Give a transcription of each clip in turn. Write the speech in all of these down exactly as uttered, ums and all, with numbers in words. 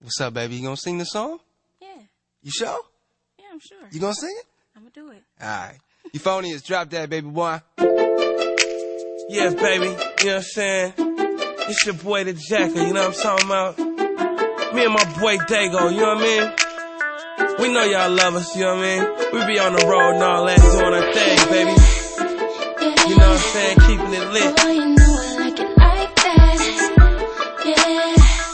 What's up, baby? You gonna sing the song? Yeah. You sure? Yeah, I'm sure. You gonna sing it? I'm gonna do it. Alright. Euphonious, drop that, baby boy. Yeah, baby. You know what I'm saying? It's your boy, the Jacker. You know what I'm talking about? Me and my boy, Dago. You know what I mean? We know y'all love us. You know what I mean? We be on the road and all that, doing our thing, baby. You know what I'm saying? Keeping it lit. Oh, you know I like it like that. Yeah.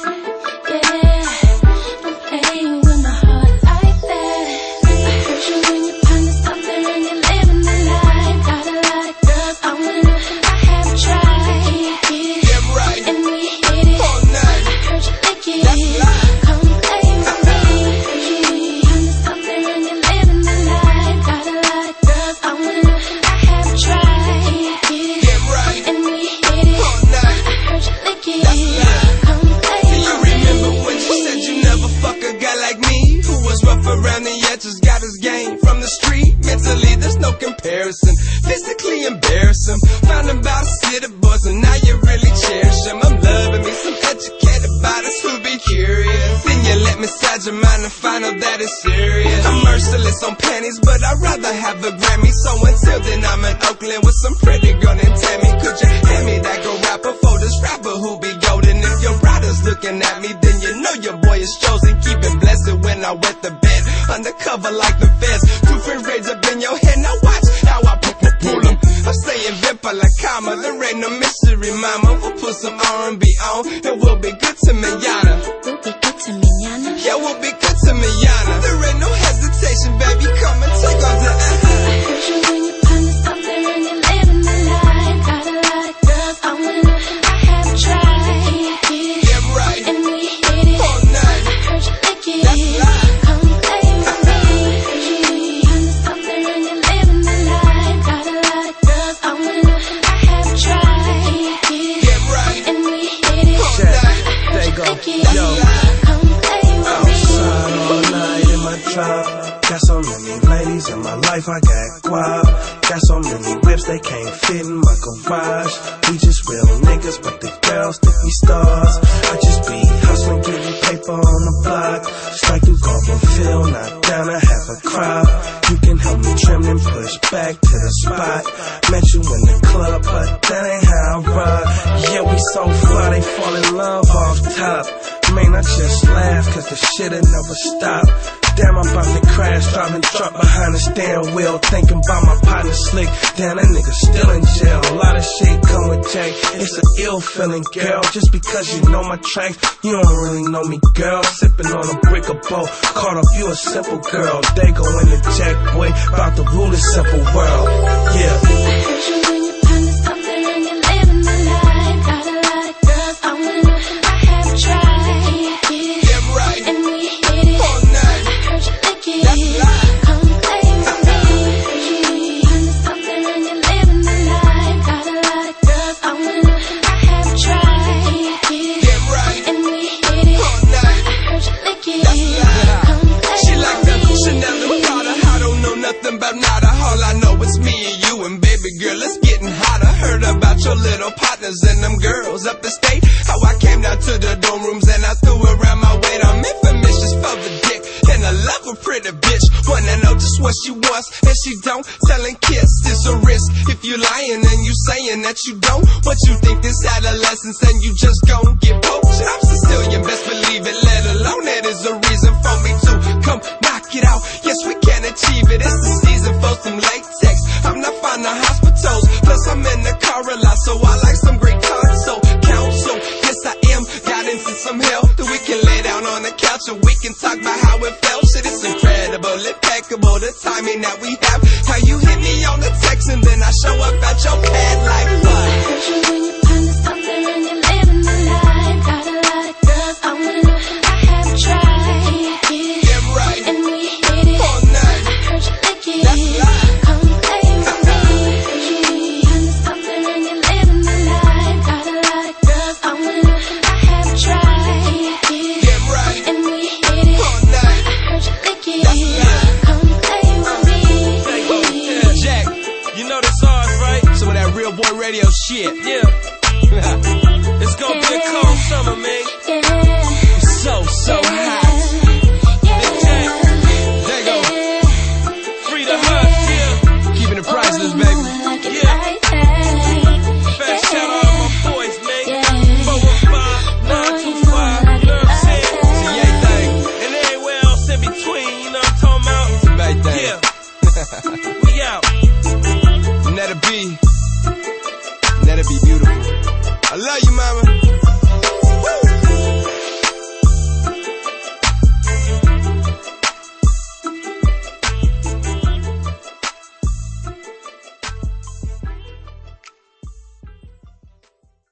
Physically embarrass him. Found him about a city boys, and now you really cherish him. I'm loving me some educated bodies who be curious. Then you let me side your mind and find out that it's serious. I'm merciless on panties, but I'd rather have a Grammy. So until then, I'm in Oakland with some pretty girl named Tammy. Could you hand me that girl rapper for this rapper who be golden? If your brother's looking at me, then you know your boy is chosen. Keep it blessed when I wet the bed, undercover like the feds. Two friends raised up in your head, now watch how I pull them. I'm saying vimpa la cama, there ain't no mystery, mama. We'll put some R and B on, and we'll be good to manana. We'll be good to manana. Yeah, we'll be good to manana. There ain't no hesitation, baby, come and take off the uh-huh. I heard you when your partner's up there and you're living the life. Got a lot of girls, I wanna, I have tried. Yeah, yeah, right. And we hit it all night. I heard you lick it. That's right. Come play with me. Heard you when your partner's up there and you're living the life. Got a lot of girls, I wanna, I have tried. Yeah, right. And we hit it all Check. night. I There heard you you go. lick it. Yo. Come play with me. Outside all night in my drop. Got so many ladies in my life, I got guap. Got so many whips, they can't fit in my garage. We just real niggas, but the girls think we stars. I just be hustling, getting paper on the block. Just like you Garberville, not down to have a crop. You can help me trim and push back to the spot. Met you in the club, but that ain't how I rock. Yeah, we so fly, they fall in love off top. Man, I just laugh, cause the shit'll never stop. Damn, I'm about to crash, driving truck behind the steering wheel. Thinking about my partner Slick, damn, that nigga still in jail. A lot of shit come with Jay, it's an ill feeling, girl. Just because you know my tracks, you don't really know me, girl. Sipping on a brick of boat, caught up, you a simple girl. They go in the jack, boy, about to rule this simple world, yeah. I heard you when your partner's up there and you're living the life. Got a lot of girls, I wanna, I have tried. Yeah, right. And we hit it all night. I heard you lick it. That's right. Come play with me. Heard you when your partner's up there and you're living the life. Got a lot of girls, I wanna, I have tried. Yeah, right. And we hit it all night. I heard you lick it. That's right. Come play She with like me. that Chanel and Prada. I don't know nothing about nada. All I know is me and you, and baby girl, it's getting hotter. Heard about your little partners and them girls up the state. How I came down to the dorm rooms and I threw around my weight. I'm infamous just for the dick, and I love a pretty bitch. Wanna know just what she wants, and she don't. Telling kids it's a risk. If you lying and you saying that you don't, what you think this adolescence and you just gon' get poached? I'm Sicilian, best believe it. Let alone that is a reason for me to come knock it out. Yes, we can achieve it. It's the season for some latex. I'm not fond of hospitals, plus I'm in the car a lot, so I like some great console counsel. Yes, I am. Got into some hell that we can lay down on the couch and we can talk about how it felt. Shit, it's incredible, impeccable, the timing that we have. How you hit me on the text and then I show up at your pad like what? I heard you when your partner's up there and you're living the life. Got a lot of girls, I wanna, I have tried. Yeah, right. And we hit it all night. I heard you lick it. That's right. Come play with me. Heard you when your partner's up there and you're living the life. Got a lot of girls, I wanna, I have tried. Yeah, right. And we hit it all night. I heard you lick it. That's right. Come play with me. Jack, you know the songs, right? Some of that real boy radio shit.